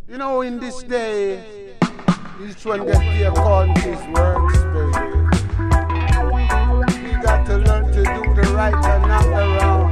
You know, in this day, each one get their country's works, baby. We got to learn to do the right and not the wrong.